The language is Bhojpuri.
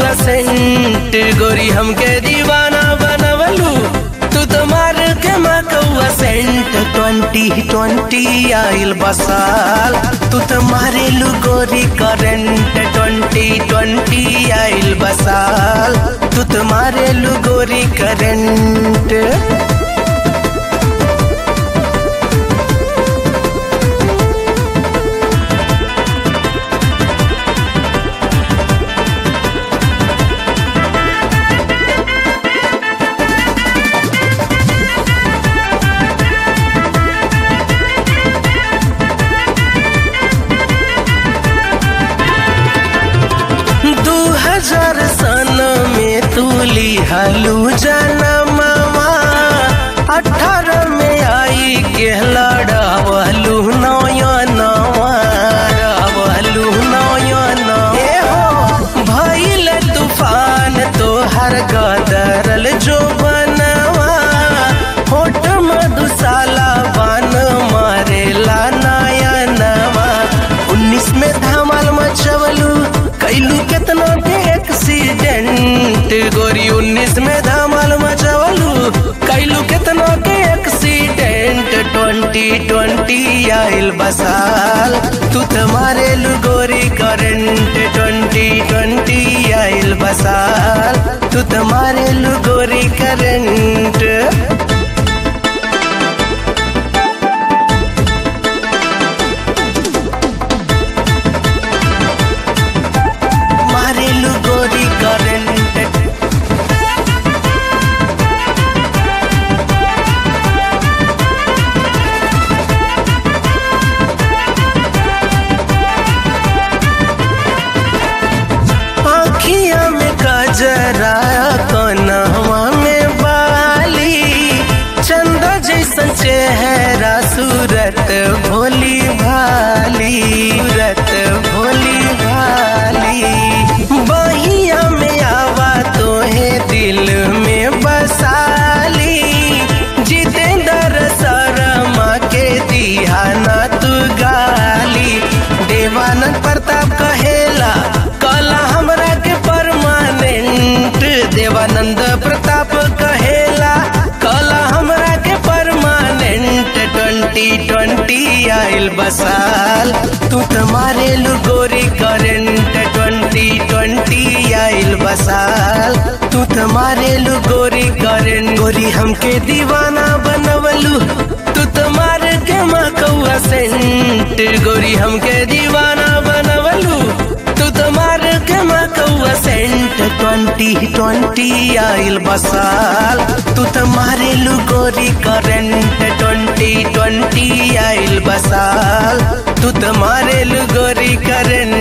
कौआ सेंट गोरी हमके दीवाना बनवलू तू तो मार के कौआ सेंट 2020 आइल बसाल तू तो मारेलू गोरी करेंट 2020 आइल बसाल तू तो मारेलू गोरी करेंट। सन में तूली हलू जनमावा 18 में आई के लड़ावलू नयनवा भइल तूफान तोहर गदरल जो बनवा होठ मधुशाला बन मारेला नयनवा 19 में धमाल मचवलू कैलू केतना के एक्सीडेंट गोरी 19 में धमाल मचवलू कैलू केतना के एक्सीडेंट 2020 आइल बसाल तू तो मारेलू गोरी करेंट 2020 आइल बसाल तू तो मारेलू गोरी करेंट। जरा कनवा में बाली चंदा जैसन चेहरा सूरत भोली भाली बहिया में आवा तोहे दिल में बसाली जितेंद्र शर्मा के दिहाना तू गाली देवानंद प्रताप कहेला कला हमरा के देवानंद प्रताप कहेला कला हमरा के परमानेंट 2020 आइल बसाल तू तो मारेलू गोरी करेंट 2020 आइल बसाल तू तो मारेलू गोरी करेंट गोरी हमके दीवाना बनवलू तू तो मार के कौआ सेंट गोरी हमके दीवाना बनवलू तू तो मार के कौआ सेंट 2020 आइल बसाल तू तो मारेलू गोरी करेंट 2020 आइल बसाल तू तो मारेलू गोरी करेंट।